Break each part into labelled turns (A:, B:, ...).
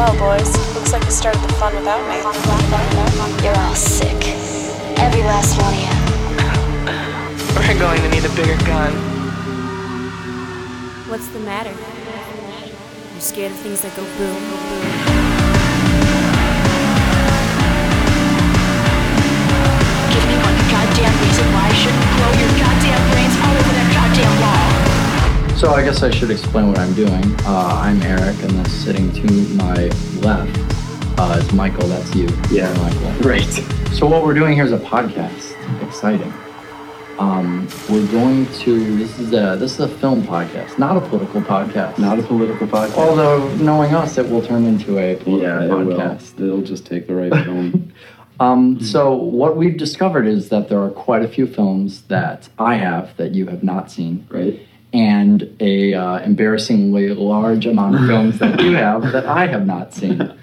A: Well, boys, looks like you started the fun without me.
B: You're all sick. Every last one of you.
C: We're going to need a bigger gun.
D: What's the matter? You scared of things that go boom?
B: Give me one goddamn reason why I shouldn't blow your goddamn brains all over that goddamn wall.
E: So I guess I should explain what I'm doing. I'm Eric, and then sitting to my left is Michael. That's you.
F: Yeah,
E: Michael.
F: Great.
E: So what we're doing here is a podcast. Exciting. We're going to. This is a film podcast, not a political podcast.
F: Not a political podcast.
E: Although knowing us, it will turn into a political podcast.
F: It'll just take the right film.
E: So what we've discovered is that there are quite a few films that I have that you have not seen.
F: Right.
E: And a embarrassingly large amount of films that you have that I have not seen.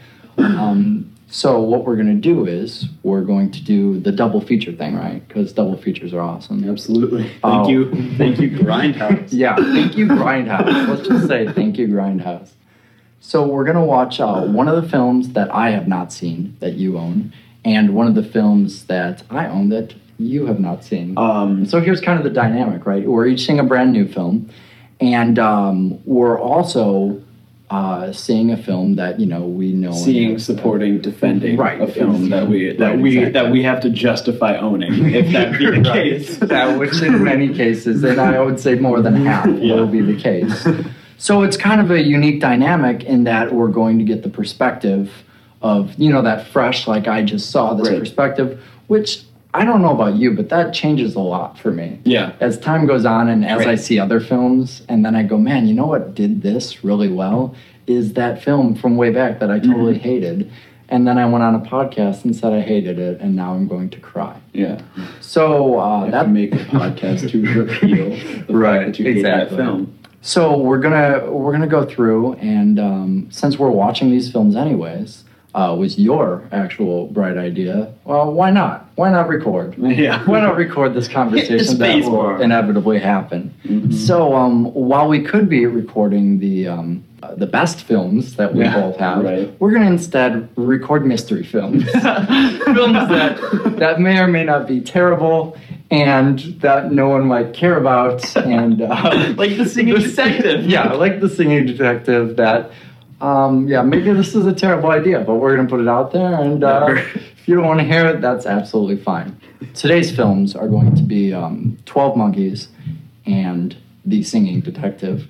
E: So what we're going to do is we're going to do the double feature thing, right? Because double features are awesome.
F: Absolutely. Thank you, Grindhouse.
E: Yeah, thank you, Grindhouse. Let's just say thank you, Grindhouse. So we're going to watch one of the films that I have not seen that you own, and one of the films that I own that you have not seen. So here's kind of the dynamic, right? We're each seeing a brand new film, and we're also seeing a film that we know.
F: Supporting, defending
E: right,
F: a film that we have to justify owning, if that be the case.
E: That, which in many cases, and I would say more than half, will be the case. So it's kind of a unique dynamic in that we're going to get the perspective of that fresh, like I just saw this perspective, which I don't know about you, but that changes a lot for me.
F: Yeah.
E: As time goes on and as I see other films, and then I go, man, you know what did this really well is that film from way back that I totally hated. And then I went on a podcast and said I hated it, and now I'm going to cry.
F: Yeah.
E: So
F: that make a podcast to repeal the fact that you hate that film.
E: So we're gonna go through, and since we're watching these films anyways, was your actual bright idea. Well, why not? Why not record?
F: Yeah.
E: Why not record this conversation that will inevitably happen? Mm-hmm. So while we could be recording the best films that we both have, we're going to instead record mystery films. Films that may or may not be terrible and that no one might care about. And
F: like The Singing Detective.
E: Yeah, like The Singing Detective that... maybe this is a terrible idea, but we're going to put it out there, and if you don't want to hear it, that's absolutely fine. Today's films are going to be 12 Monkeys and The Singing Detective.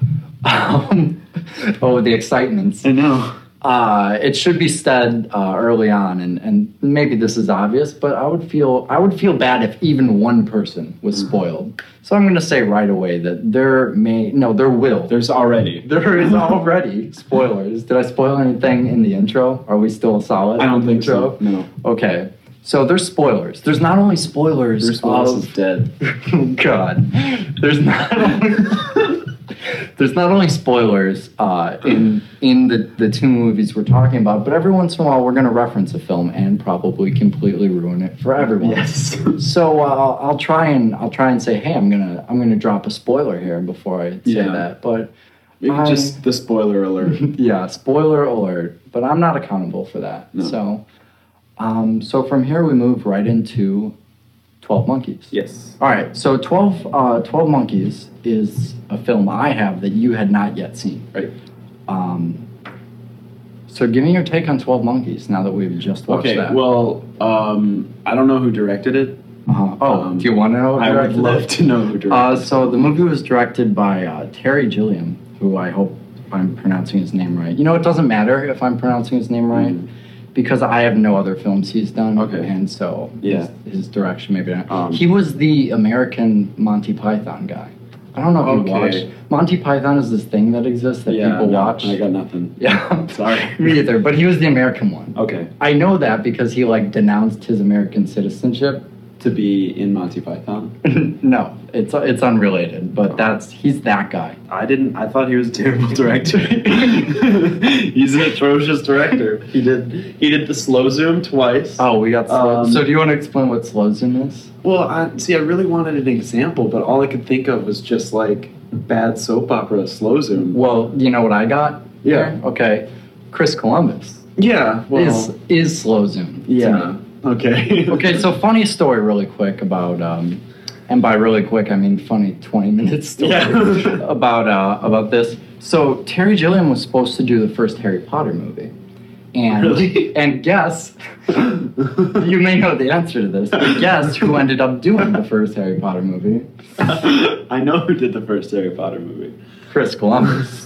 E: The excitements.
F: I know.
E: It should be said early on, and maybe this is obvious, but I would feel bad if even one person was spoiled. So I'm going to say right away that there is already spoilers. Did I spoil anything in the intro? Are we still solid?
F: I don't think
E: intro?
F: So. No.
E: Okay. So there's spoilers. There's not only spoilers.
F: Bruce Willis is dead.
E: God. There's not only spoilers in the two movies we're talking about, but every once in a while we're going to reference a film and probably completely ruin it for everyone.
F: Yes.
E: So I'll try and say, hey, I'm gonna drop a spoiler here before I say that, but
F: maybe just the spoiler alert.
E: Yeah, spoiler alert. But I'm not accountable for that. No. So from here we move right into 12 Monkeys.
F: Yes.
E: All right, so 12 Monkeys is a film I have that you had not yet seen.
F: Right.
E: So give me your take on 12 Monkeys now that we've just watched that.
F: Okay, well, I don't know who directed it.
E: Do you want to know who directed it?
F: I would love to know who directed it.
E: So the movie was directed by Terry Gilliam, who I hope I'm pronouncing his name right. It doesn't matter if I'm pronouncing his name right. Because I have no other films he's done, and so his direction maybe not. He was the American Monty Python guy. I don't know if you watched. Monty Python is this thing that exists that people watch.
F: I got nothing.
E: Yeah,
F: sorry.
E: Me either. But he was the American one.
F: Okay.
E: I know that because he denounced his American citizenship.
F: To be in Monty Python?
E: No, it's unrelated, but he's that guy.
F: I thought he was a terrible director. He's an atrocious director. He did the slow zoom twice.
E: Oh, we got slow. So do you want to explain what slow zoom is?
F: Well, I really wanted an example, but all I could think of was just bad soap opera slow zoom.
E: Well, you know what I got?
F: Yeah.
E: Okay. Chris Columbus.
F: Yeah. Well.
E: is slow zoom. to
F: Yeah.
E: me.
F: Okay.
E: Okay, so funny story really quick about and by really quick I mean funny 20-minute story
F: Yeah.
E: about this. So Terry Gilliam was supposed to do the first Harry Potter movie. And
F: Really?
E: and guess you may know the answer to this, but guess who ended up doing the first Harry Potter movie?
F: I know who did the first Harry Potter movie.
E: Chris Columbus.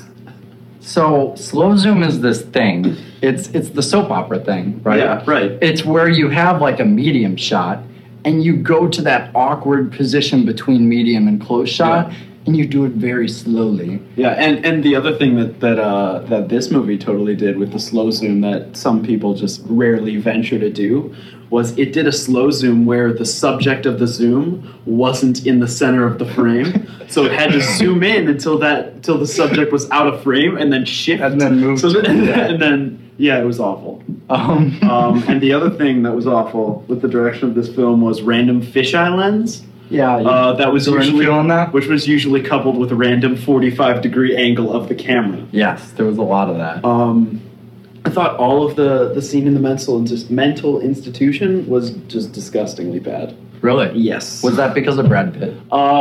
E: So slow zoom is this thing. It's the soap opera thing, right?
F: Yeah, right.
E: It's where you have like a medium shot and you go to that awkward position between medium and close shot and you do it very slowly.
F: Yeah, and the other thing that this movie totally did with the slow zoom that some people just rarely venture to do was it did a slow zoom where the subject of the zoom wasn't in the center of the frame, so it had to zoom in until the subject was out of frame and then shift
E: And then move
F: So
E: to-
F: and then it was awful. And the other thing that was awful with the direction of this film was random fisheye lens.
E: Yeah.
F: That was
E: Jordan
F: usually
E: feeling that?
F: which was usually coupled with a random 45-degree angle of the camera.
E: Yes, there was a lot of that.
F: I thought all of the scene in the mental institution was just disgustingly bad.
E: Really?
F: Yes.
E: Was that because of Brad Pitt?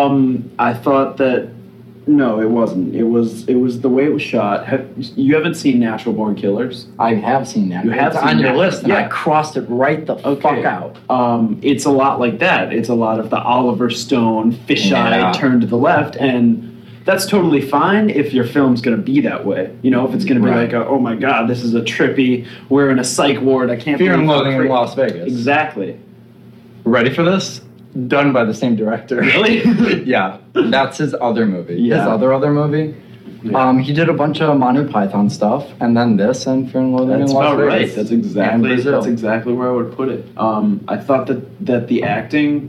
F: I thought that no, it wasn't. It was the way it was shot. You haven't seen Natural Born Killers?
E: I have seen that.
F: You have
E: it's
F: seen
E: on your
F: that?
E: list, and
F: Yeah.
E: I crossed it right the fuck out.
F: It's a lot like that. It's a lot of the Oliver Stone fisheye
E: Yeah.
F: turn to the left, and that's totally fine if your film's going to be that way. You know, if it's going to be
E: Right.
F: like, oh my god, this is a trippy, we're in a psych ward, I can't
E: Fear and
F: believe how
E: Loathing in
F: cra-"
E: Las Vegas.
F: Exactly.
E: Ready for this? Done by the same director.
F: Really?
E: Yeah, that's his other movie.
F: Yeah.
E: His other movie.
F: Yeah.
E: He did a bunch of Monty Python stuff, and then this, and Fear and Loathing
F: That's
E: in Las
F: about
E: Vegas.
F: right. That's
E: And Brazil.
F: exactly where I would put it. I thought that the acting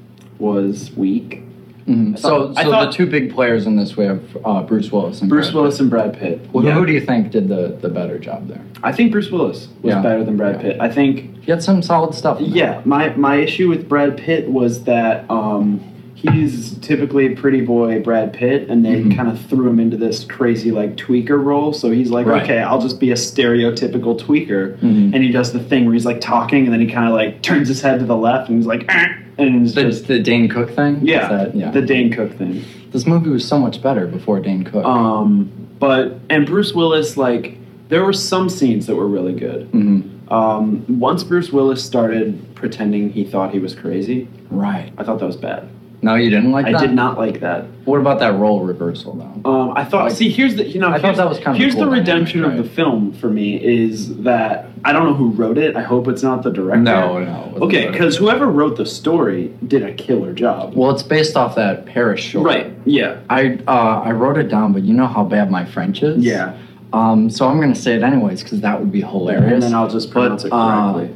F: was weak.
E: Mhm. So
F: I thought-
E: the two big players in this we have Bruce Willis and
F: Bruce
E: Brad
F: Willis
E: Pitt.
F: and Brad Pitt.
E: Well,
F: Yeah.
E: who do you think did the better job there?
F: I think Bruce Willis was
E: Yeah.
F: better than Brad
E: Yeah.
F: Pitt. I think.
E: He had some solid stuff. in there.
F: Yeah, my issue with Brad Pitt was that he's typically a pretty boy Brad Pitt, and they
E: Mhm.
F: kind of threw him into this crazy like tweaker role. So he's like,
E: Right.
F: okay, I'll just be a stereotypical tweaker,
E: Mhm.
F: and he does the thing where he's like talking, and then he kind of like turns his head to the left, and he's like, and it's just
E: The Dane Cook thing. Is
F: yeah,
E: that- yeah.
F: the Dane Cook thing.
E: This movie was so much better before Dane Cook.
F: And Bruce Willis, like, there were some scenes that were really good.
E: Mhm.
F: Once Bruce Willis started pretending he thought he was crazy,
E: Right.
F: I thought that was bad.
E: No, you didn't like that?
F: I did not like that.
E: What about that role reversal, though?
F: I thought.
E: Like-
F: See, here's the.
E: I thought that was kind of
F: Here's
E: cool
F: the
E: dynamic,
F: redemption of
E: right?
F: the film for me is that I don't know who wrote it. I hope it's not the director.
E: No, it wasn't
F: Okay,
E: the
F: because whoever wrote the story did a killer job.
E: Well, it's based off that Paris short.
F: Right. Yeah.
E: I wrote it down, but you know how bad my French is?
F: Yeah.
E: So I'm going to say it anyways, because that would be hilarious.
F: And then I'll just pronounce it correctly.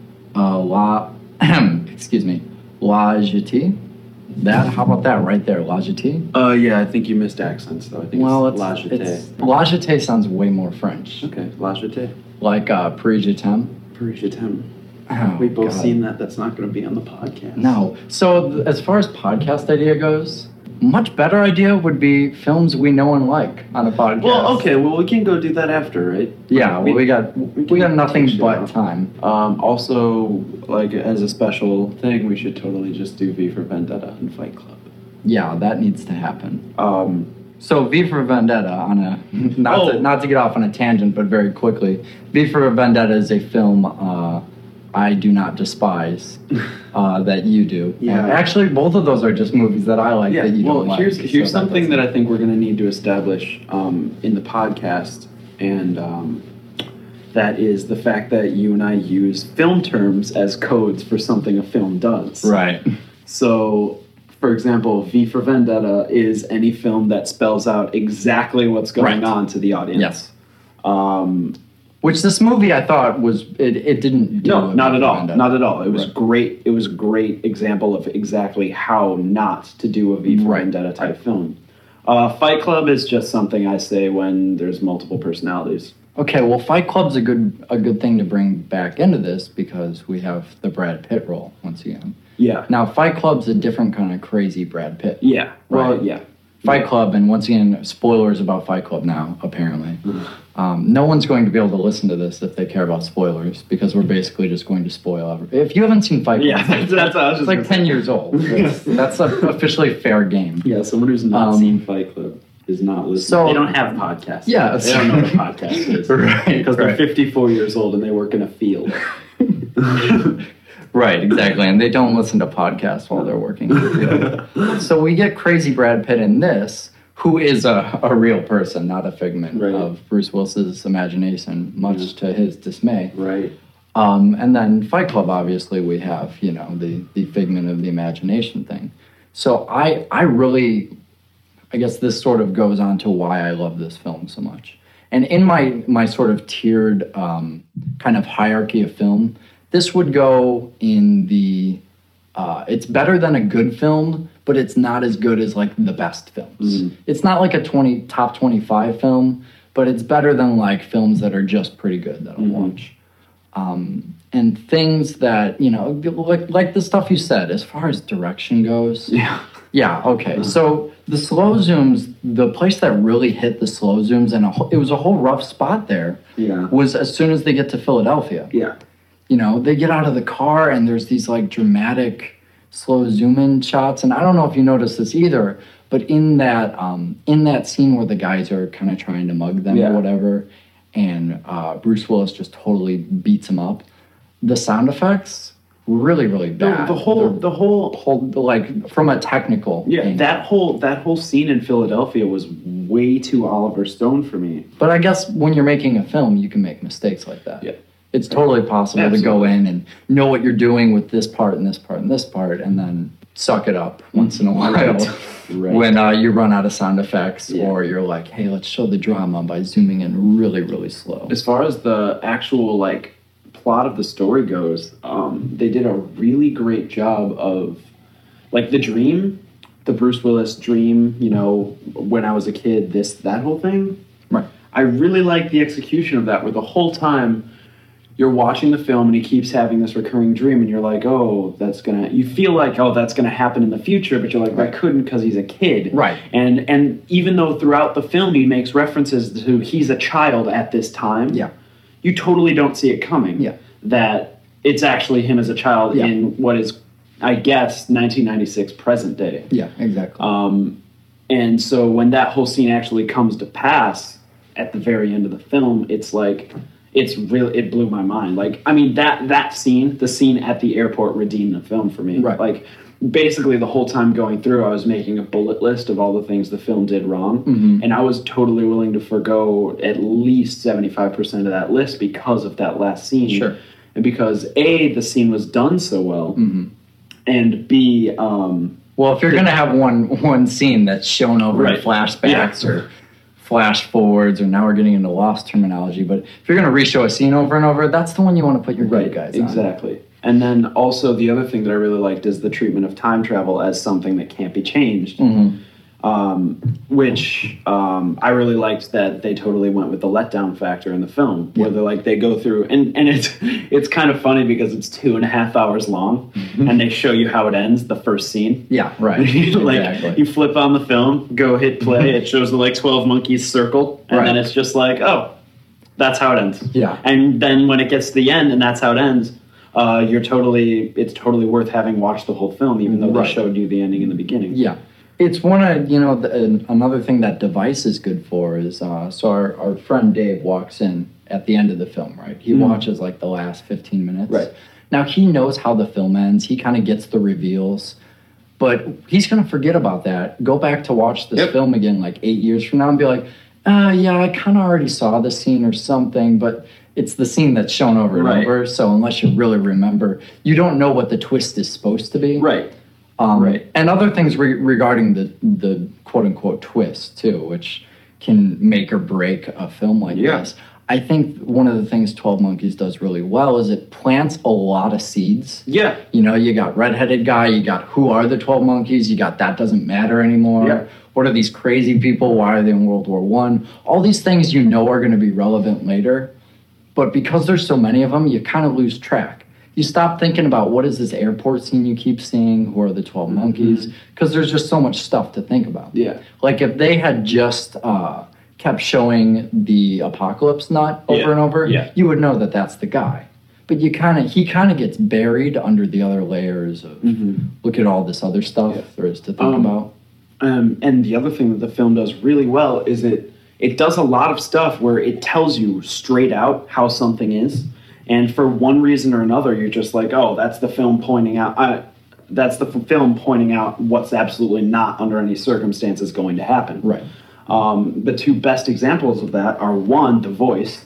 E: Excuse me, La Jetée. How about that right there, La Jetée?
F: Yeah, I think you missed accents though. I think
E: Well,
F: it's La Jetée.
E: La Jetée sounds way more French.
F: Okay, La Jetée.
E: Like Paris Je t'aime.
F: Paris Je t'aime.
E: Oh,
F: We've both
E: God.
F: seen that. That's not going to be on the podcast.
E: No. So as far as podcast idea goes, much better idea would be films we know and like on a podcast.
F: Well, okay. Well, we can go do that after, right?
E: Yeah, well, we got nothing
F: take shit
E: but
F: off.
E: time.
F: Also, like as a special thing, we should totally just do V for Vendetta and Fight Club.
E: Yeah, that needs to happen.
F: Um,
E: So V for Vendetta on a
F: Oh.
E: not to get off on a tangent, but very quickly, V for Vendetta is a film I do not despise that you do.
F: Yeah.
E: Actually, both of those are just movies that I like that you
F: well,
E: don't like.
F: here's
E: so
F: something that
E: doesn't-
F: I think we're going to need to establish in the podcast, and that is the fact that you and I use film terms as codes for something a film does.
E: Right.
F: So, for example, V for Vendetta is any film that spells out exactly what's going
E: Right.
F: on to the audience.
E: Yes.
F: Um,
E: Which this movie I thought was it didn't do.
F: no,
E: a
F: not
E: V
F: at
E: for
F: all.
E: Vendetta.
F: Not at all. It was
E: Right.
F: great. It was a great example of exactly how not to do a V for
E: Right.
F: Vendetta type film. Fight Club is just something I say when there's multiple personalities.
E: Okay, well, Fight Club's a good thing to bring back into this because we have the Brad Pitt role once again.
F: Yeah.
E: Now, Fight Club's a different kind of crazy Brad Pitt.
F: Yeah. Well,
E: Right.
F: yeah.
E: Fight Club, and once again, spoilers about Fight Club now, apparently. No one's going to be able to listen to this if they care about spoilers, because we're basically just going to spoil everything. If you haven't seen Fight Club,
F: Yeah, that's what I was
E: it's
F: just
E: like 10 years old. That's officially fair game.
F: Yeah, someone who's not seen Fight Club is not listening.
E: So-
F: they don't have podcasts.
E: Yeah,
F: They don't know what a podcast is.
E: Right,
F: Because they're
E: right.
F: 54 years old and they work in a field.
E: Right, exactly. And they don't listen to podcasts while they're working in the field. So we get crazy Brad Pitt in this, who is a real person, not a figment
F: Right.
E: of Bruce Willis's imagination, much to his dismay.
F: Right.
E: And then Fight Club, obviously, we have, the figment of the imagination thing. So I really, I guess this sort of goes on to why I love this film so much. And in my sort of tiered kind of hierarchy of film, this would go in the, it's better than a good film, but it's not as good as like the best films. It's not like a top 25 film, but it's better than like films that are just pretty good that I'll watch. And things that, like the stuff you said, as far as direction goes. Yeah, okay. So the slow zooms, the place that really hit the slow zooms, and it was a whole rough spot there, was as soon as they get to Philadelphia.
F: Yeah.
E: They get out of the car and there's these like dramatic slow zoom in shots. And I don't know if you noticed this either, but in that scene where the guys are kind of trying to mug them or whatever, and Bruce Willis just totally beats him up, the sound effects really, really bad.
F: The whole
E: like from a technical angle.
F: that whole scene in Philadelphia was way too Oliver Stone for me.
E: But I guess when you're making a film, you can make mistakes like that.
F: Yeah.
E: It's totally possible to go in and know what you're doing with this part and this part and this part, and then suck it up once in a while when you run out of sound effects, or you're like, hey, let's show the drama by zooming in really, really slow.
F: As far as the actual like plot of the story goes, they did a really great job of like the Bruce Willis dream, when I was a kid, that whole thing.
E: Right.
F: I really like the execution of that, where the whole time you're watching the film and he keeps having this recurring dream, and you're like, oh, you feel like, oh, that's gonna happen in the future, but you're like, that couldn't, because he's a kid.
E: Right.
F: And even though throughout the film he makes references to he's a child at this time, you totally don't see it coming.
E: Yeah.
F: That it's actually him as a child in what is, I guess, 1996 present day.
E: Yeah, exactly.
F: And so when that whole scene actually comes to pass at the very end of the film, it's like, it blew my mind. Like, I mean, that scene, the scene at the airport, redeemed the film for me.
E: Right.
F: Like, basically the whole time going through, I was making a bullet list of all the things the film did wrong, and I was totally willing to forgo at least 75% of that list because of that last scene.
E: Sure.
F: And because A, the scene was done so well, and B,
E: well, if you're going to have one scene that's shown over in flashbacks or flash forwards, or now we're getting into Lost terminology, but if you're going to re-show a scene over and over, that's the one you want to put your good guys on.
F: Exactly. And then also the other thing that I really liked is the treatment of time travel as something that can't be changed. Which I really liked that they totally went with the letdown factor in the film, where they go through, and it's kind of funny because it's 2.5 hours long, and they show you how it ends, the first scene.
E: Yeah, right.
F: Exactly. You flip on the film, go hit play, it shows the 12 monkeys circle, and then it's just like, oh, that's how it ends.
E: Yeah.
F: And then when it gets to the end and that's how it ends, it's totally worth having watched the whole film, even though they showed you the ending in the beginning.
E: Yeah. It's one of, another thing that Device is good for is, so our friend Dave walks in at the end of the film, right? He watches the last 15 minutes.
F: Right.
E: Now, he knows how the film ends. He kind of gets the reveals, but he's going to forget about that. Go back to watch this film again 8 years from now and be like, yeah, I kind of already saw the scene or something, but it's the scene that's shown over and over. So unless you really remember, you don't know what the twist is supposed to be.
F: Right.
E: And other things regarding the quote-unquote twist, too, which can make or break a film like this. I think one of the things 12 Monkeys does really well is it plants a lot of seeds.
F: Yeah.
E: You got redheaded guy, you got who are the 12 Monkeys, you got that doesn't matter anymore.
F: Yeah.
E: What are these crazy people? Why are they in World War I? All these things are going to be relevant later. But because there's so many of them, you kind of lose track. you stop thinking about what is this airport scene you keep seeing, who are the 12 monkeys, because there's just so much stuff to think about.
F: Yeah.
E: Like if they had just kept showing the apocalypse nut over and over, you would know that that's the guy. But he kind of gets buried under the other layers of look at all this other stuff there is to think about.
F: And the other thing that the film does really well is it does a lot of stuff where it tells you straight out how something is, and for one reason or another, you're just like, oh, that's the film pointing out. That's the film pointing out what's absolutely not under any circumstances going to happen.
E: Right.
F: The two best examples of that are one, the voice,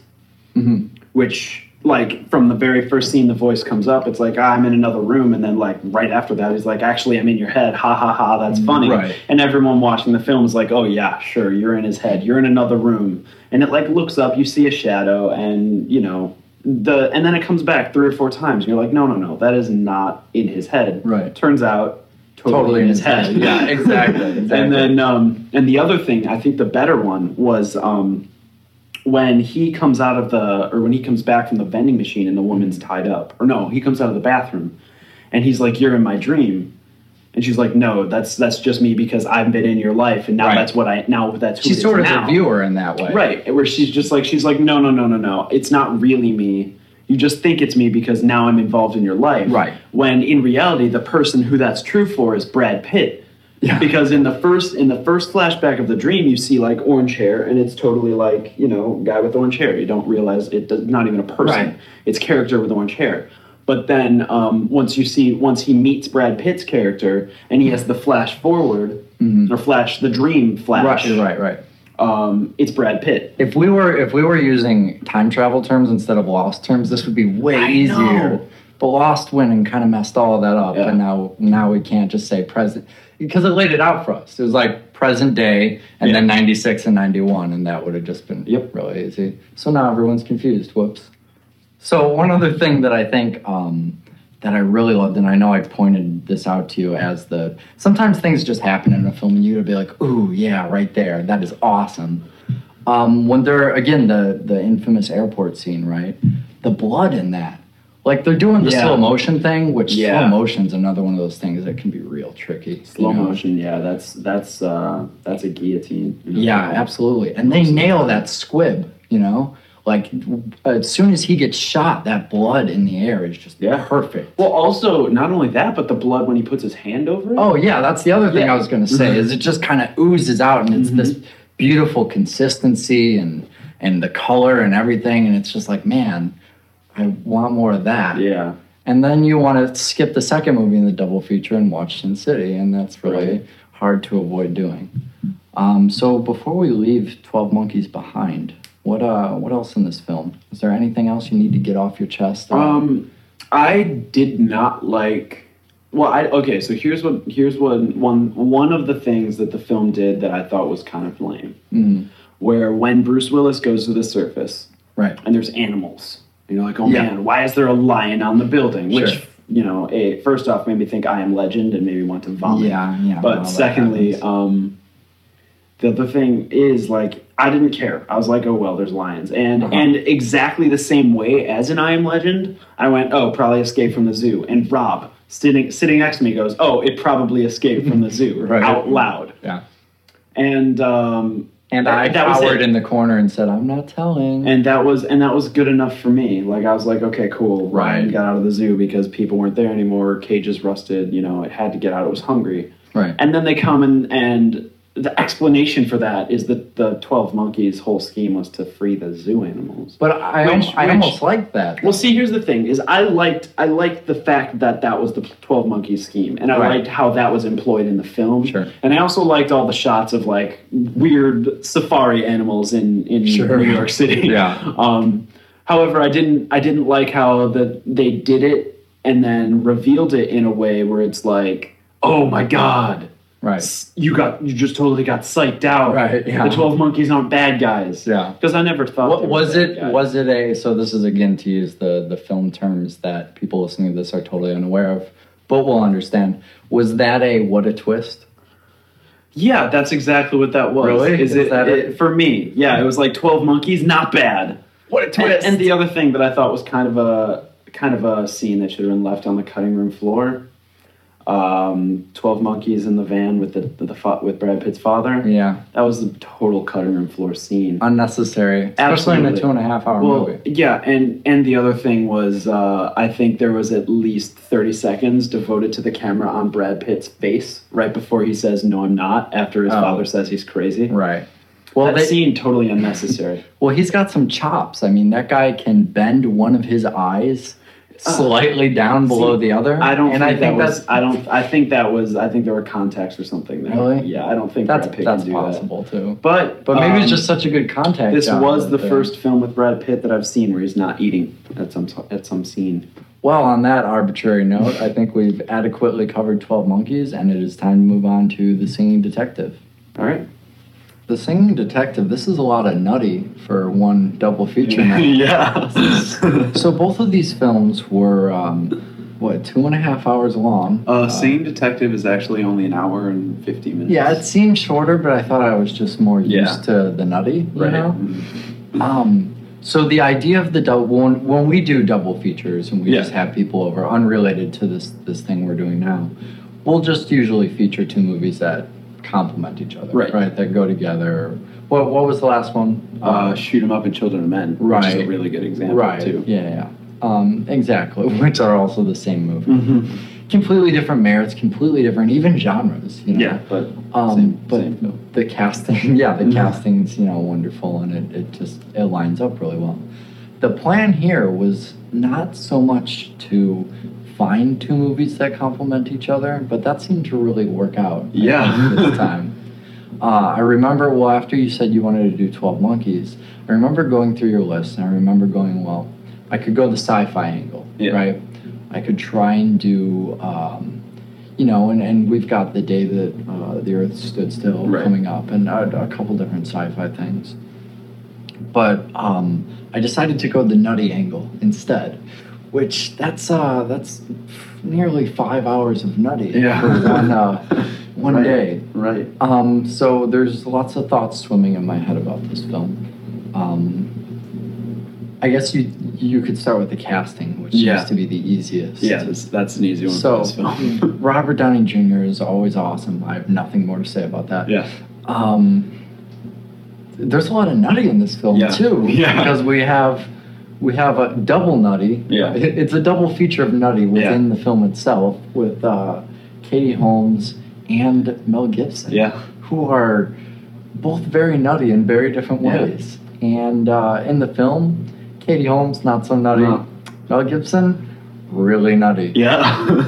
F: which. Like, from the very first scene, the voice comes up. It's like, I'm in another room. And then, like, right after that, he's like, actually, I'm in your head. Ha, ha, ha, that's funny.
E: Right.
F: And everyone watching the film is like, oh, yeah, sure, you're in his head. You're in another room. And it, like, looks up. You see a shadow. And, you know, and then it comes back 3 or 4 times. And you're like, no, that is not in his head.
E: Right.
F: Turns out, totally in his head.
E: Yeah, exactly.
F: And then, and the other thing, I think the better one was... when he comes when he comes back from the vending machine and the woman's tied up. Or no, he comes out of the bathroom and he's like, you're in my dream. And she's like, no, that's just me because I've been in your life and now that's who
E: she's
F: it
E: sort
F: is
E: of
F: now.
E: the viewer in that way.
F: Right. Where she's like, no. It's not really me. You just think it's me because now I'm involved in your life.
E: Right.
F: When in reality, the person who that's true for is Brad Pitt. Yeah. Because in the first flashback of the dream, you see like orange hair, and it's totally like, you know, guy with orange hair. You don't realize not even a person.
E: Right.
F: It's character with orange hair. But then once he meets Brad Pitt's character, and he has the flash forward or the dream flash.
E: Right.
F: It's Brad Pitt.
E: If we were using time travel terms instead of Lost terms, this would be way easier. But Lost went and kind of messed all of that up, and now we can't just say present. Because it laid it out for us. It was like present day, and then 96 and 91, and that would have just been really easy. So now everyone's confused. Whoops. So one other thing that I think that I really loved, and I know I pointed this out to you as sometimes things just happen in a film, and you'd be like, ooh, yeah, right there. That is awesome. When they're, again, the infamous airport scene, right? The blood in that. Like, they're doing the slow motion thing, which slow motion's another one of those things that can be real tricky.
F: Slow motion, that's a guillotine. You know?
E: Yeah, absolutely. And they nail that squib, you know? Like, as soon as he gets shot, that blood in the air is just perfect.
F: Well, also, not only that, but the blood when he puts his hand over it.
E: Oh, yeah, that's the other thing I was going to say, is it just kind of oozes out, and it's this beautiful consistency and the color and everything, and it's just like, man... I want more of that.
F: Yeah.
E: And then you want to skip the second movie in the double feature and watch Sin City, and that's really hard to avoid doing. So before we leave 12 Monkeys behind, what else in this film? Is there anything else you need to get off your chest?
F: I did not like... So here's one of the things that the film did that I thought was kind of lame. Where when Bruce Willis goes to the surface, and there's animals... You're like, oh man, why is there a lion on the building? Which, you know, first off made me think I Am Legend and made me want to vomit.
E: Yeah.
F: But secondly, the other thing is, like, I didn't care. I was like, oh well, there's lions. And exactly the same way as in I Am Legend, I went, oh, probably escaped from the zoo. And Rob, sitting next to me, goes, oh, it probably escaped from the zoo, out loud.
E: Yeah.
F: And
E: I cowered in the corner and said, I'm not telling.
F: And that was good enough for me. Like, I was like, okay, cool. Ryan got out of the zoo because people weren't there anymore. Cages rusted. You know, it had to get out. It was hungry.
E: Right.
F: And then they come and the explanation for that is that the 12 Monkeys' whole scheme was to free the zoo animals.
E: But I almost liked that.
F: Well, see, here's the thing: is I liked the fact that was the 12 Monkeys scheme, and I liked how that was employed in the film.
E: Sure.
F: And I also liked all the shots of like weird safari animals in New York City.
E: Yeah.
F: However, I didn't like how they did it and then revealed it in a way where it's like, oh my God.
E: Right.
F: You just totally got psyched out.
E: Right. Yeah.
F: The 12 Monkeys aren't bad guys.
E: Yeah.
F: Because I never thought.
E: Was it a? So this is again to use the film terms that people listening to this are totally unaware of, but will understand. Was that a what a twist?
F: Yeah, that's exactly what that was.
E: Really?
F: Is that it? For me, yeah, it was like 12 Monkeys, not bad.
E: What a twist!
F: And the other thing that I thought was kind of kind of a scene that should have been left on the cutting room floor. 12 Monkeys in the van with with Brad Pitt's father.
E: Yeah.
F: That was the total cutting room floor scene.
E: Unnecessary, especially in a
F: Absolutely.
E: 2.5 hour
F: Well,
E: movie.
F: yeah, and the other thing was, I think there was at least 30 seconds devoted to the camera on Brad Pitt's face right before he says, "No, I'm not," after his
E: Oh.
F: father says he's crazy.
E: Right. Well,
F: That scene, totally unnecessary.
E: well, he's got some chops. I mean, that guy can bend one of his eyes slightly down below the other.
F: I don't
E: and
F: think,
E: I think
F: that was, I think there were contacts or something there.
E: Really?
F: Yeah, I don't think
E: that's
F: Brad Pitt
E: that's
F: can do
E: possible too.
F: that.
E: But maybe it's just such a good contact.
F: this
E: job
F: was the
E: that,
F: first film with Brad Pitt that I've seen where he's not eating at some scene.
E: Well, on that arbitrary note, I think we've adequately covered 12 Monkeys, and it is time to move on to The Singing Detective.
F: All right.
E: The Singing Detective, this is a lot of nutty for one double feature night.
F: Yeah.
E: So both of these films were, 2.5 hours long.
F: Singing Detective is actually only an hour and 50 minutes.
E: Yeah, it seemed shorter, but I thought I was just more used
F: Yeah.
E: to the nutty, you
F: Right.
E: know? So the idea of the double, when we do double features and we
F: Yeah.
E: just have people over, unrelated to this thing we're doing now, we'll just usually feature two movies that complement each other,
F: Right.
E: That go together. What was the last one?
F: Shoot 'Em Up and Children of Men, which is a
E: Right.
F: really good example
E: Right.
F: too.
E: Yeah. Exactly. Which are also the same movie.
F: Mm-hmm.
E: Completely different merits, completely different, even genres. You know?
F: Yeah, but
E: But
F: same film.
E: the casting, the casting's wonderful, and it lines up really well. The plan here was not so much to find two movies that complement each other, but that seemed to really work out.
F: Yeah.
E: This time. I remember, well, after you said you wanted to do 12 Monkeys, I remember going through your list, and I remember going, well, I could go the sci-fi angle,
F: Yeah.
E: right? I could try and do, and we've got The Day That the Earth Stood Still
F: Right.
E: coming up, and a couple different sci-fi things. But I decided to go the nutty angle instead, which that's nearly 5 hours of nutty
F: Yeah.
E: for one
F: Right.
E: day.
F: Right.
E: So there's lots of thoughts swimming in my head about this film. I guess you could start with the casting, which
F: Yeah.
E: seems to be the easiest.
F: Yeah, that's an easy one
E: So
F: for this film.
E: Robert Downey Jr. is always awesome. I have nothing more to say about that.
F: Yeah.
E: There's a lot of nutty in this film
F: Yeah.
E: too.
F: Yeah.
E: Because we have a double nutty.
F: Yeah.
E: It's a double feature of nutty within
F: Yeah.
E: the film itself with Katie Holmes and Mel Gibson.
F: Yeah.
E: Who are both very nutty in very different
F: Yeah.
E: ways. And in the film, Katie Holmes not so nutty.
F: No.
E: Mel Gibson really nutty.
F: Yeah.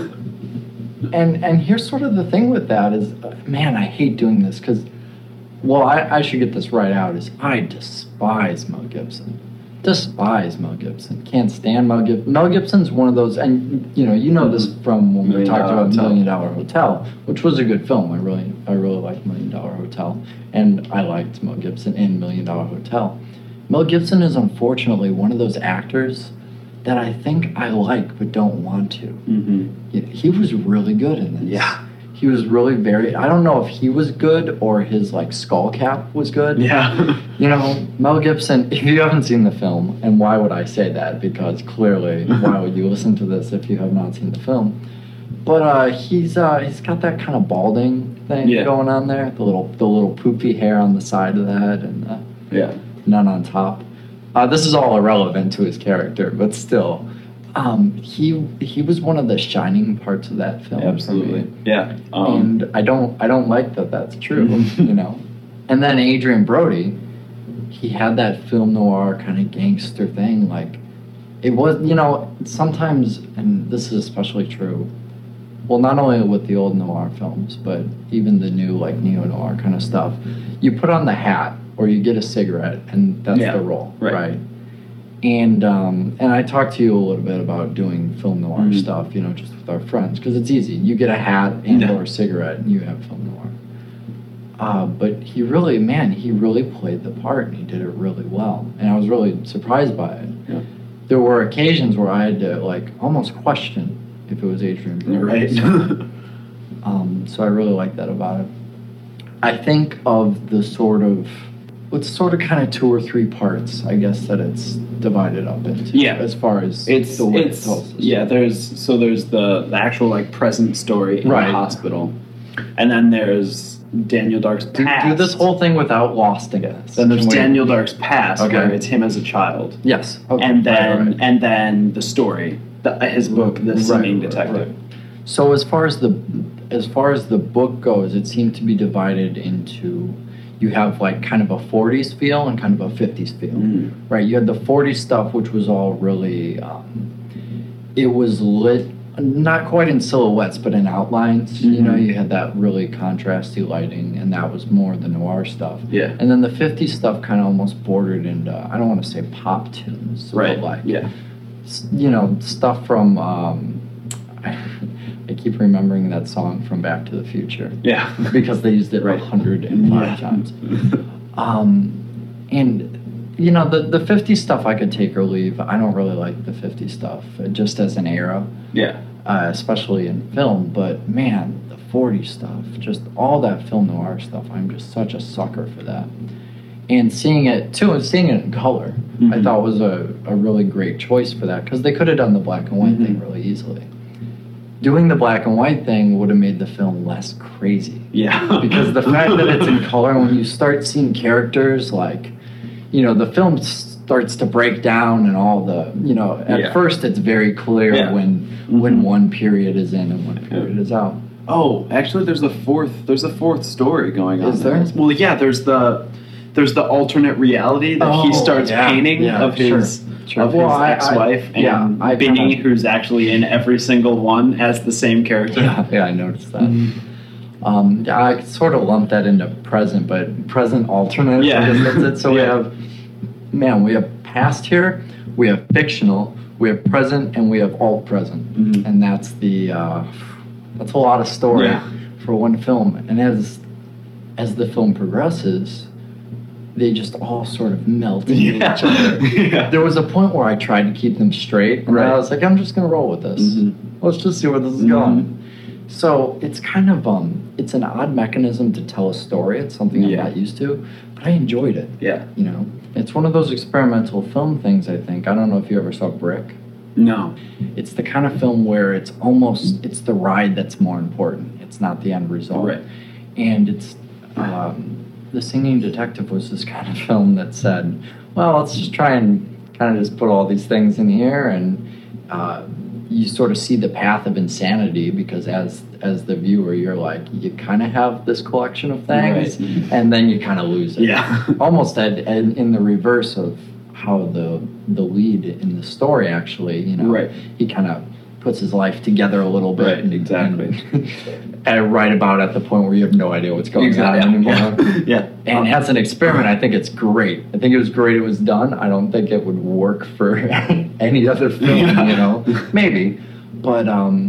E: And here's sort of the thing with that is, man, I hate doing this because, well, I should get this right out, is I despise Mel Gibson. Despise Mel Gibson. Can't stand Mel Gibson. Mel Gibson's one of those, and you know this from when we
F: Million
E: talked
F: Dollar
E: about
F: Hotel.
E: Million Dollar Hotel, which was a good film. I really liked Million Dollar Hotel, and I liked Mel Gibson in Million Dollar Hotel. Mel Gibson is unfortunately one of those actors that I think I like but don't want to.
F: Mm-hmm.
E: He was really good in this.
F: Yeah.
E: He was really I don't know if he was good or his skull cap was good.
F: Yeah.
E: Mel Gibson, if you haven't seen the film, and why would I say that? Because clearly, why would you listen to this if you have not seen the film? But he's got that kind of balding thing
F: Yeah.
E: going on there. The little poofy hair on the side of that and
F: Yeah.
E: none on top. This is all irrelevant to his character, but still. He was one of the shining parts of that film. for
F: Absolutely.
E: me.
F: Yeah.
E: And I don't like that that's true, And then Adrian Brody, he had that film noir kind of gangster thing. It was, sometimes, and this is especially true, well, not only with the old noir films, but even the new, neo-noir kind of stuff, you put on the hat or you get a cigarette, and that's
F: Yeah,
E: the role,
F: right.
E: right? And I talked to you a little bit about doing film noir
F: Mhm.
E: stuff, just with our friends, because it's easy. You get a hat and
F: Yeah.
E: or a cigarette, and you have film noir. But he really played the part, and he did it really well. And I was really surprised by it.
F: Yeah.
E: There were occasions where I had to almost question if it was Adrian Brody.
F: Right.
E: So I really like that about it. I think of the sort of it's sort of kind of 2 or 3 parts, I guess, that it's divided up into.
F: Yeah.
E: As far as
F: It's
E: the way it tells the
F: yeah.
E: story.
F: There's the actual like present story in
E: Right.
F: the hospital, and then there's Daniel Dark's past.
E: Do this whole thing without lost, I guess.
F: Then there's
E: Can we-
F: Daniel Dark's past,
E: Okay.
F: where it's him as a child,
E: Yes. Okay.
F: and then
E: Right.
F: and then the story, his book, The Singing Detective.
E: right. So as far as the book goes, it seemed to be divided into, you have like kind of a 40s feel and kind of a 50s feel, right? You had the 40s stuff, which was all really, it was lit, not quite in silhouettes, but in outlines. You know, you had that really contrasty lighting, and that was more the noir stuff.
F: Yeah.
E: And then the 50s stuff kind of almost bordered into, I don't want to say pop tunes,
F: Right.
E: but like,
F: Yeah.
E: you know, stuff from, I keep remembering that song from Back to the Future
F: Yeah.
E: because they used it
F: Right.
E: 105 times. And you know, the 50 stuff I could take or leave. I don't really like the 50 stuff, just as an era,
F: Yeah.
E: especially in film. But man, the 40 stuff, just all that film noir stuff, I'm just such a sucker for that. And seeing it too, and seeing it in color, I thought was a really great choice for that, because they could have done the black and white thing really easily. Doing the black and white thing would have made the film less crazy.
F: Yeah.
E: Because the fact that it's in color, when you start seeing characters like, you know, the film starts to break down and all the, you know, at first it's very clear
F: Yeah.
E: when one period is in and one period is out.
F: Oh, actually, there's a fourth story going on.
E: Is there?
F: Well, yeah. There's the alternate reality that he starts painting of his
E: Sure.
F: of
E: Well,
F: his
E: I-
F: ex-wife and
E: I
F: Binny,
E: kinda-
F: who's actually in every single one as the same character.
E: Yeah, I noticed that. I sort of lumped that into present, but present alternate.
F: Yeah.
E: I guess that's it. So
F: Yeah.
E: we have past here, we have fictional, we have present, and we have alt present, and that's that's a lot of story for one film. And as the film progresses, they just all sort of melt into each other.
F: Yeah.
E: There was a point where I tried to keep them straight, and I was like, I'm just gonna roll with this. Let's just see where this is going. So it's kind of it's an odd mechanism to tell a story. It's something I'm not used to, but I enjoyed it.
F: Yeah.
E: You know, it's one of those experimental film things, I think. I don't know if you ever saw Brick.
F: No.
E: It's the kind of film where it's the ride that's more important. It's not the end result.
F: Right.
E: And it's The Singing Detective was this kind of film that said, well, let's just try and kind of just put all these things in here, and you sort of see the path of insanity, because as the viewer, you're like, you kind of have this collection of things, and then you kind of lose it.
F: Yeah.
E: Almost in the reverse of how the lead in the story actually, you know, he kind of puts his life together a little bit.
F: Right, exactly.
E: And right about at the point where you have no idea what's going on anymore.
F: Yeah.
E: And as an experiment, I think it's great. I think it was great it was done. I don't think it would work for any other film, you know. Maybe. But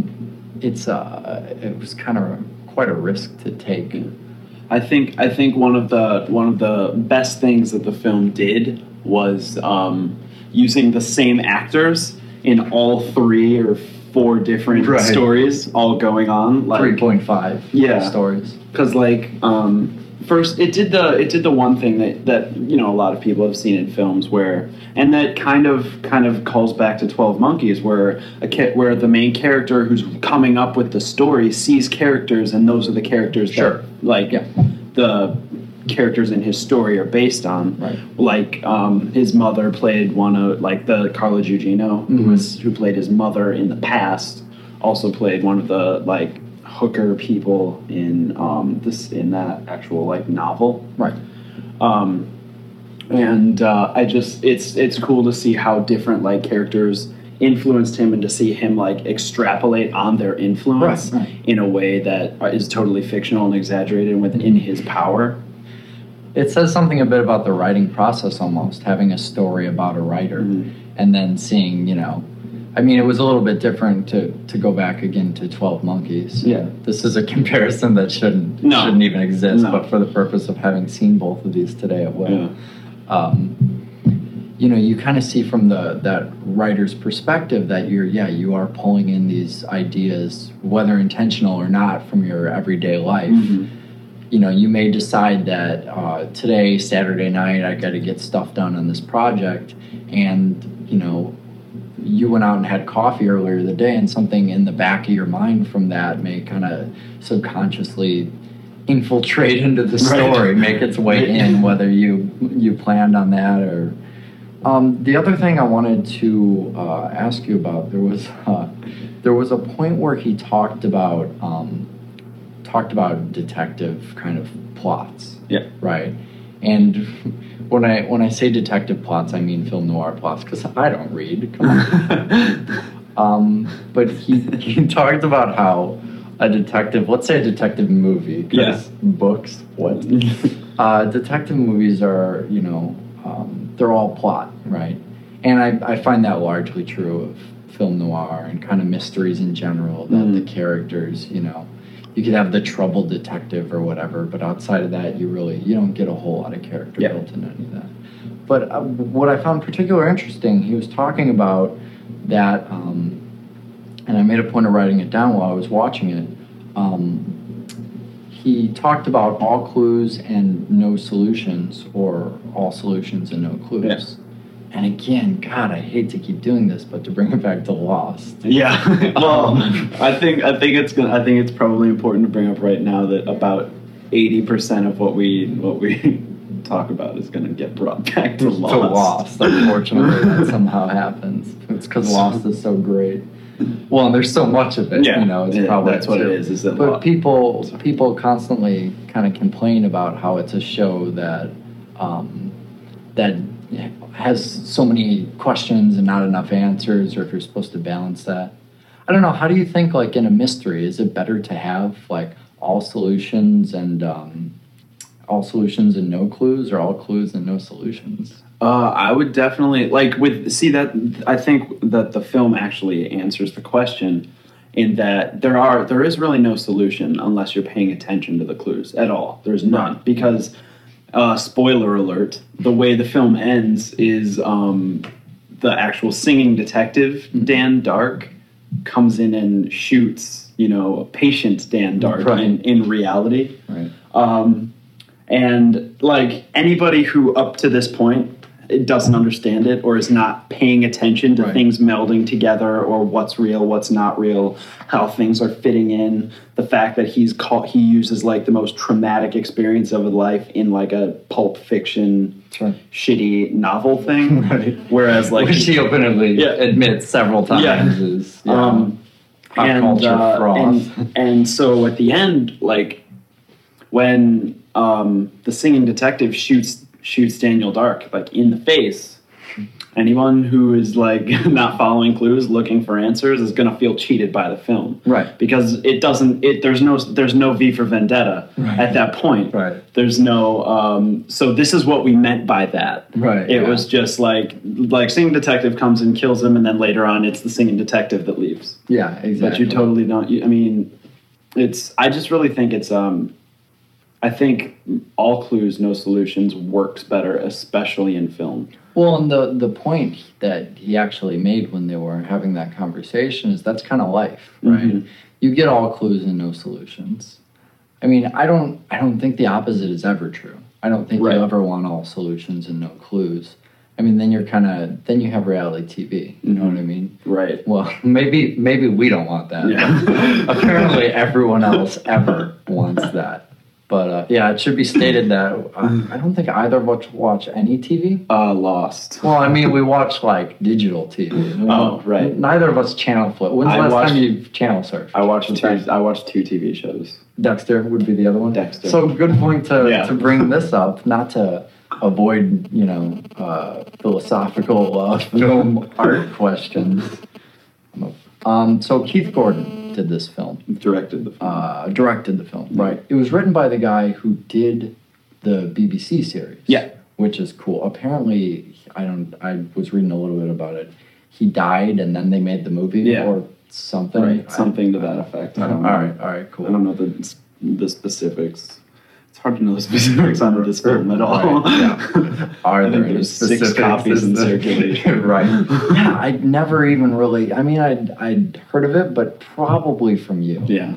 E: it was kind of quite a risk to take.
F: I think one of the best things that the film did was using the same actors in all 3 or 4 different stories all going on, like
E: 3.5 stories.
F: Because like first it did the one thing that you know a lot of people have seen in films where, and that kind of calls back to 12 Monkeys, where where the main character who's coming up with the story sees characters, and those are the characters that the characters in his story are based on.
E: Right.
F: Like his mother played one of, like, the Carla Gugino, who played his mother in the past, also played one of the like hooker people in that actual like novel.
E: Right.
F: It's cool to see how different like characters influenced him, and to see him like extrapolate on their influence in a way that is totally fictional and exaggerated within his power.
E: It says something a bit about the writing process, almost having a story about a writer, and then seeing, you know, I mean, it was a little bit different to go back again to 12 Monkeys.
F: Yeah.
E: This is a comparison that shouldn't even exist, but for the purpose of having seen both of these today, it will. You know, you kind of see from that writer's perspective that you are pulling in these ideas, whether intentional or not, from your everyday life. you may decide that today, Saturday night, I got to get stuff done on this project, and you went out and had coffee earlier the day, and something in the back of your mind from that may kind of subconsciously infiltrate into the story, make its way in, whether you planned on that or. The other thing I wanted to ask you about, there was a point where he talked about detective kind of plots.
F: Yeah.
E: Right. And when I say detective plots, I mean film noir plots, because I don't read. Come on. But he talked about how a detective, let's say a detective movie, because books, what? Detective movies are, they're all plot, right? And I find that largely true of film noir and kind of mysteries in general, that the characters, you could have the troubled detective or whatever, but outside of that, you don't get a whole lot of character built in any of that. But what I found particularly interesting, he was talking about that, and I made a point of writing it down while I was watching it. He talked about all clues and no solutions, or all solutions and no clues.
F: Yes.
E: And again, God, I hate to keep doing this, but to bring it back to Lost.
F: Yeah. Well, I think it's probably important to bring up right now that about 80% of what we talk about is going to get brought back to Lost.
E: To Lost, unfortunately, that somehow happens. It's because Lost is so great. Well, and there's so much of it.
F: Yeah,
E: it's probably
F: that's what it is. Is that
E: but people constantly kind of complain about how it's a show that that has so many questions and not enough answers, or if you're supposed to balance that. I don't know. How do you think, like in a mystery, is it better to have like all solutions and no clues, or all clues and no solutions?
F: I would definitely I think that the film actually answers the question in that there is really no solution unless you're paying attention to the clues at all. There's none, because spoiler alert, the way the film ends is the actual singing detective, Dan Dark, comes in and shoots, patient Dan Dark in reality.
E: Right.
F: And like anybody who up to this point it doesn't understand it or is not paying attention to things melding together, or what's real, what's not real, how things are fitting in, the fact that he uses like the most traumatic experience of his life in like a pulp fiction shitty novel thing, whereas like
E: which he openly admits several times is pop culture froth.
F: And so at the end, like when the singing detective shoots Daniel Dark like in the face, anyone who is like not following clues, looking for answers, is going to feel cheated by the film,
E: right?
F: Because there's no V for Vendetta at that point,
E: right?
F: There's no so this is what we meant by that,
E: right?
F: It was just like singing detective comes and kills him, and then later on it's the singing detective that leaves.
E: Yeah, exactly.
F: But you totally don't. I just really think it's I think all clues, no solutions works better, especially in film.
E: Well, and the point that he actually made when they were having that conversation is that's kind of life, right? Mm-hmm. You get all clues and no solutions. I mean, I don't think the opposite is ever true. I don't think you ever want all solutions and no clues. I mean, then you have reality TV. You know what I mean? Right. Well, maybe we don't want that. Yeah. Apparently, everyone else ever wants that. But it should be stated that I don't think either of us watch any TV.
F: Lost.
E: Well, I mean, we watch like digital TV.
F: Oh, right.
E: Neither of us channel flip. When's the last time you channel surfed?
F: I watched two TV shows.
E: Dexter would be the other one.
F: Dexter.
E: So good point to bring this up, not to avoid philosophical film art questions. So Keith Gordon did this film.
F: Directed the film.
E: Right. It was written by the guy who did the BBC series.
F: Yeah.
E: Which is cool. Apparently, I was reading a little bit about it. He died and then they made the movie or something.
F: Right. Something to that effect.
E: All right, cool.
F: I don't know the specifics. It's hard to know the specifics on this film at all.
E: Right, yeah. Are
F: I
E: there
F: think
E: any
F: there's 6
E: specifics
F: copies in
E: as to-
F: circulation.
E: Right. Yeah, I'd never even really. I mean, I'd heard of it, but probably from you.
F: Yeah.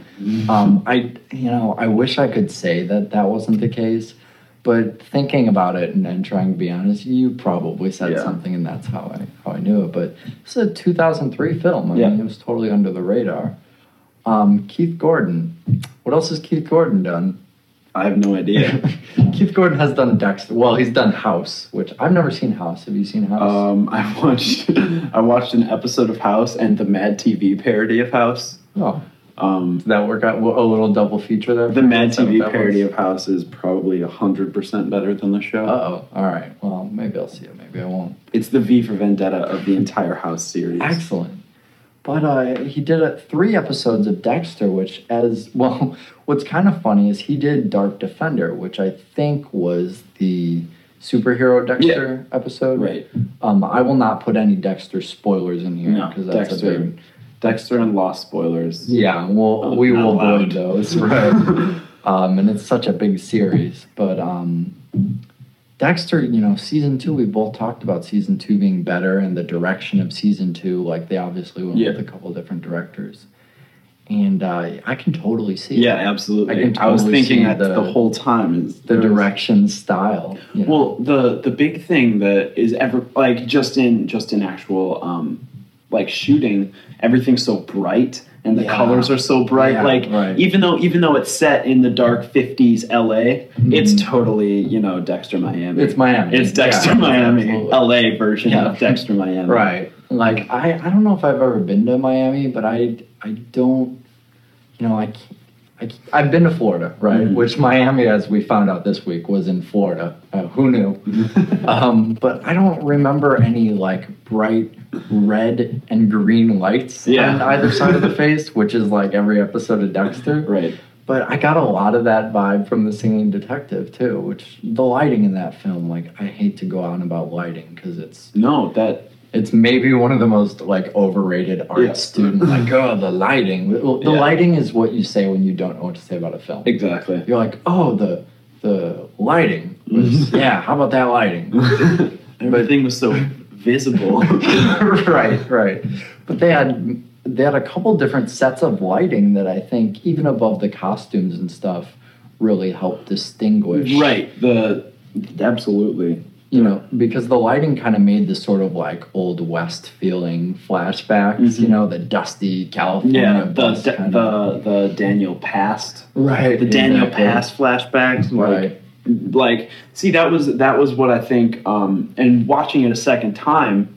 E: I wish I could say that wasn't the case, but thinking about it and trying to be honest, you probably said
F: Yeah.
E: something, and that's how I knew it. But it's a 2003 film. I
F: Yeah.
E: mean, it was totally under the radar. Keith Gordon. What else has Keith Gordon done?
F: I have no idea.
E: Keith Gordon has done Dexter. Well, he's done House, which I've never seen House. Have you seen House?
F: I watched an episode of House and the Mad TV parody of House.
E: Oh. Did that work out? A little double feature there?
F: The Mad
E: Is that what
F: TV
E: that
F: parody
E: was?
F: of House is probably 100% better than the show.
E: Uh-oh. All right. Well, maybe I'll see it. Maybe I won't.
F: It's the V for Vendetta of the entire House series.
E: Excellent. But he did 3 episodes of Dexter, which what's kind of funny is he did Dark Defender, which I think was the superhero Dexter episode.
F: Right.
E: I will not put any Dexter spoilers in here
F: No,
E: because that's
F: Dexter.
E: a big...
F: Dexter and Lost spoilers.
E: Yeah, well,
F: Oh,
E: we
F: not
E: will
F: allowed.
E: avoid those, right? And it's such a big series. But Dexter, season 2, we both talked about season 2 being better and the direction of season 2. Like, they obviously went with a couple different directors. And I can totally see
F: Yeah,
E: it.
F: absolutely.
E: I can
F: I was
E: totally
F: thinking
E: see
F: that the whole time is
E: The direction style.
F: Well, the big thing that is ever like just in actual like shooting, everything's so bright and the
E: Yeah.
F: colors are so bright.
E: Yeah,
F: like
E: right.
F: even though it's set in the dark 50s LA, it's totally Dexter Miami.
E: It's Miami.
F: It's Dexter
E: Yeah,
F: Miami,
E: absolutely.
F: LA version
E: Yeah.
F: of Dexter Miami.
E: Right. Like, I don't know if I've ever been to Miami, but I don't, I've been to Florida, right?
F: Mhm.
E: Which Miami, as we found out this week, was in Florida. Who knew? But I don't remember any, like, bright red and green lights
F: Yeah.
E: on either side of the face, which is like every episode of Dexter.
F: Right.
E: But I got a lot of that vibe from The Singing Detective, too, which the lighting in that film, like, I hate to go on about lighting because it's maybe one of the most like overrated art student. Like, oh, the lighting. The lighting is what you say when you don't know what to say about a film.
F: Exactly.
E: You're like, oh, the lighting was, yeah. How about that lighting?
F: Everything was so visible.
E: right. But they had a couple different sets of lighting that I think, even above the costumes and stuff, really helped distinguish.
F: Right. Absolutely.
E: Because the lighting kind of made this sort of like Old West feeling flashbacks, the dusty California
F: Yeah,
E: bus kind of.
F: the Daniel Past,
E: Right.
F: the Daniel
E: exactly.
F: Past flashbacks,
E: Right.
F: like see that was what I think, and watching it a second time,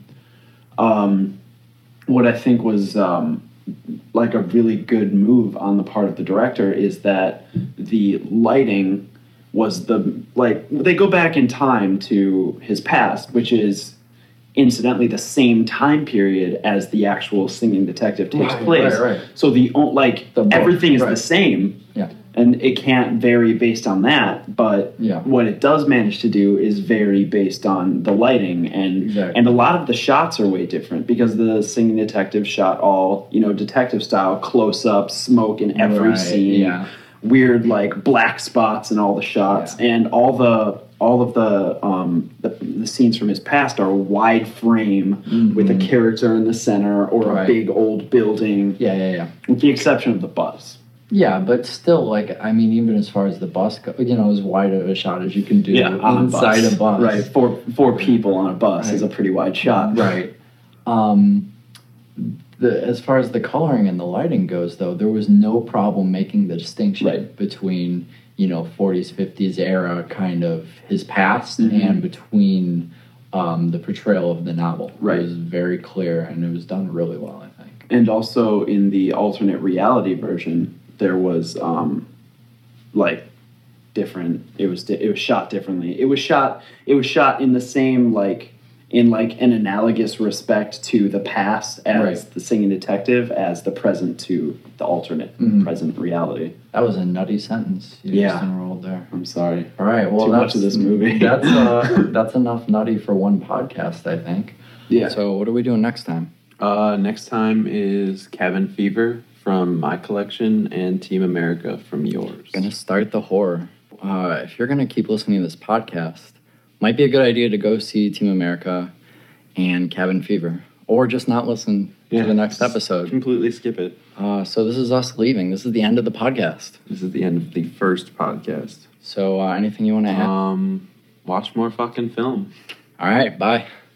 F: what I think was like a really good move on the part of the director is that the lighting was they go back in time to his past, which is incidentally the same time period as the actual Singing Detective takes place.
E: Right.
F: So
E: The book,
F: everything is
E: right.
F: the same.
E: Yeah.
F: And it can't vary based on that, but
E: Yeah.
F: what it does manage to do is vary based on the lighting, and a lot of the shots are way different because the Singing Detective shot all detective style close up, smoke in every
E: Right,
F: scene,
E: yeah.
F: weird like black spots in all the shots,
E: Yeah.
F: and all of the scenes from his past are wide frame with a character in the center or
E: Right.
F: a big old building,
E: Yeah.
F: with the exception of the bus.
E: Yeah, but still, like, I mean, even as far as the bus goes, as wide of a shot as you can do
F: on
E: inside a bus.
F: Right, four people on a bus is a pretty wide shot.
E: Right. As far as the coloring and the lighting goes, though, there was no problem making the distinction between, 40s, 50s era kind of his past and between the portrayal of the novel.
F: Right.
E: It was very clear, and it was done really well, I think.
F: And also in the alternate reality version, there was different. It was shot differently. It was shot in the same in an analogous respect to the past as the Singing Detective as the present to the alternate present reality.
E: That was a nutty sentence you just enrolled there.
F: I'm sorry.
E: All right, well,
F: Too much of this movie.
E: that's enough nutty for one podcast, I think.
F: Yeah.
E: So what are we doing next time?
G: Next time is Cabin Fever from my collection and Team America from yours.
E: Gonna start the horror. if you're going to keep listening to this podcast, might be a good idea to go see Team America and Cabin Fever, or just not listen to the next episode.
G: Completely skip it.
E: So this is us leaving. This is the end of the podcast.
G: This is the end of the first podcast.
E: So anything you want to add?
G: Watch more fucking film.
E: All right, bye.